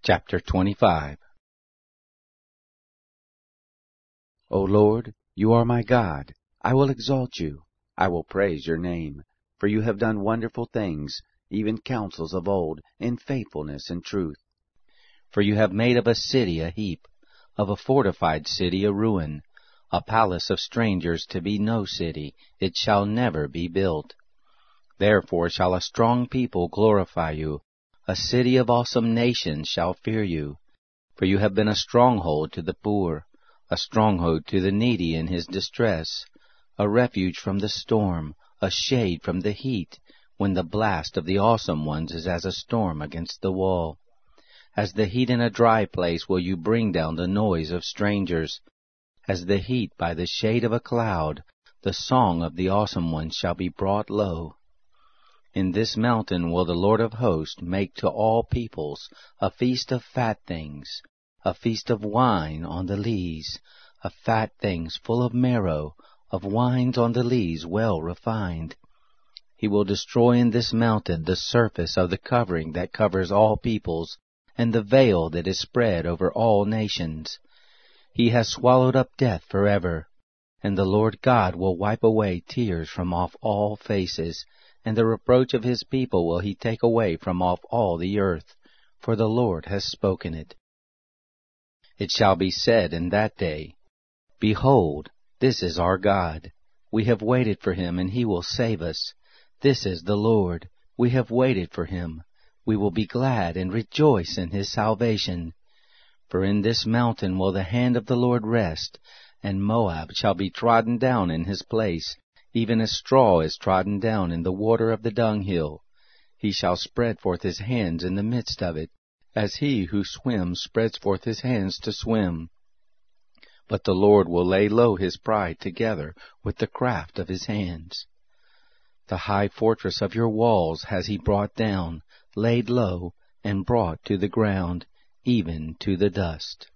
Chapter 25. O Lord, you are my God. I will exalt you. I will praise your name. For you have done wonderful things, even counsels of old, in faithfulness and truth. For you have made of a city a heap, of a fortified city a ruin, a palace of strangers to be no city, it shall never be built. Therefore shall a strong people glorify you, a city of awesome nations shall fear you. For you have been a stronghold to the poor, a stronghold to the needy in his distress, a refuge from the storm, a shade from the heat, when the blast of the awesome ones is as a storm against the wall. As the heat in a dry place will you bring down the noise of strangers. As the heat by the shade of a cloud, the song of the awesome ones shall be brought low. In this mountain will the Lord of hosts make to all peoples a feast of fat things, a feast of wine on the lees, of fat things full of marrow, of wines on the lees well refined. He will destroy in this mountain the surface of the covering that covers all peoples, and the veil that is spread over all nations. He has swallowed up death forever, and the Lord God will wipe away tears from off all faces, and the reproach of his people will he take away from off all the earth, for the Lord has spoken it. It shall be said in that day, Behold, this is our God. We have waited for him, and he will save us. This is the Lord. We have waited for him. We will be glad and rejoice in his salvation. For in this mountain will the hand of the Lord rest, and Moab shall be trodden down in his place, even as straw is trodden down in the water of the dunghill. He shall spread forth his hands in the midst of it, as he who swims spreads forth his hands to swim. But the Lord will lay low his pride together with the craft of his hands. The high fortress of your walls has he brought down, laid low, and brought to the ground, even to the dust.